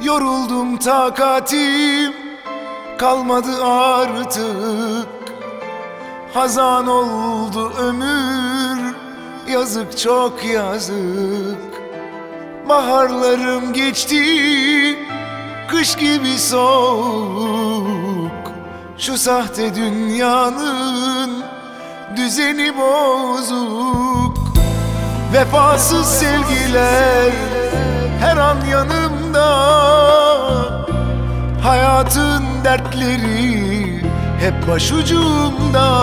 Yoruldum, takatim kalmadı artık. Hazan oldu ömür, yazık çok yazık. Baharlarım geçti, kış gibi soğuk. Şu sahte dünyanın düzeni bozuk. Vefasız sevgiler her an yanımda. Hayatın dertleri hep başucumda.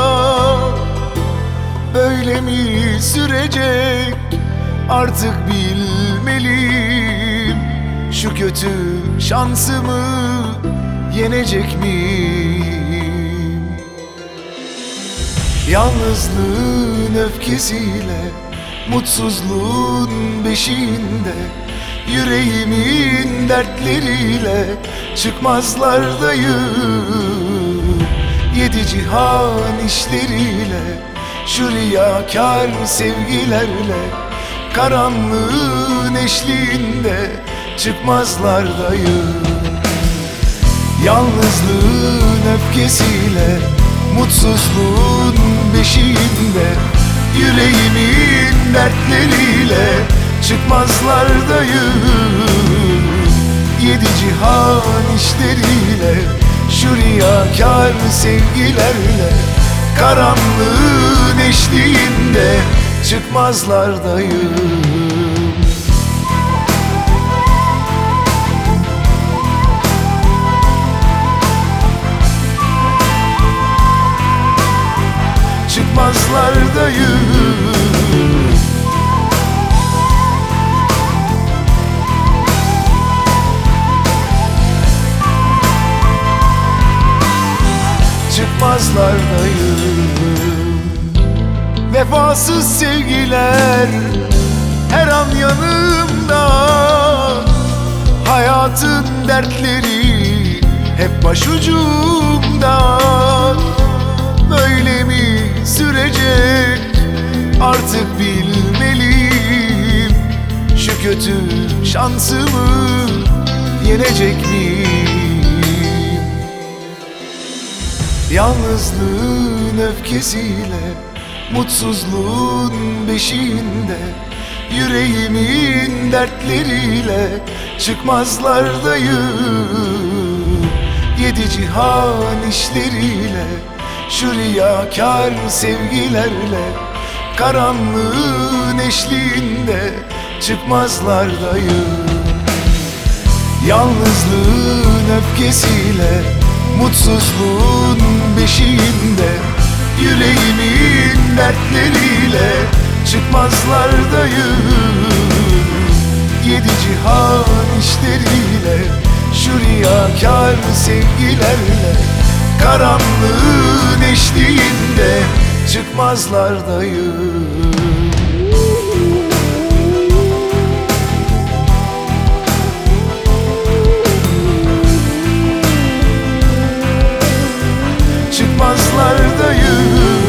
Böyle mi sürecek artık bilmeliyim. Şu kötü şansımı yenecek miyim? Yalnızlığın öfkesiyle, mutsuzluğun beşiğinde, yüreğimin dertleriyle çıkmazlardayım. Yedi cihan işleriyle, şu riyakâr sevgilerle, karanlığın eşliğinde çıkmazlardayım. Yalnızlığın öfkesiyle, mutsuzluğun beşiğinde, yüreğimin dertleriyle çıkmazlardayım. Yedi cihan işleriyle, şu riyakâr sevgilerle, karanlığın eşliğinde çıkmazlardayım. Çıkmazlardayım. Çıkmazlardayım. Vefasız sevgiler her an yanımda. Hayatın dertleri hep başucumda. Böyle mi sürecek artık bilmeliyim. Şu kötü şansımı yenecek miyim? Yalnızlığın öfkesiyle, mutsuzluğun beşiğinde, yüreğimin dertleriyle çıkmazlardayım. Yedi cihan işleriyle, şu riyakâr sevgilerle, karanlığın eşliğinde çıkmazlardayım. Yalnızlığın öfkesiyle, mutsuzluğun beşiğinde, yüreğimin dertleriyle çıkmazlardayım. Yedi cihan işleriyle, şu riyakâr sevgilerle, karanlığın eşliğinde çıkmazlardayım. Çıkmazlardayım.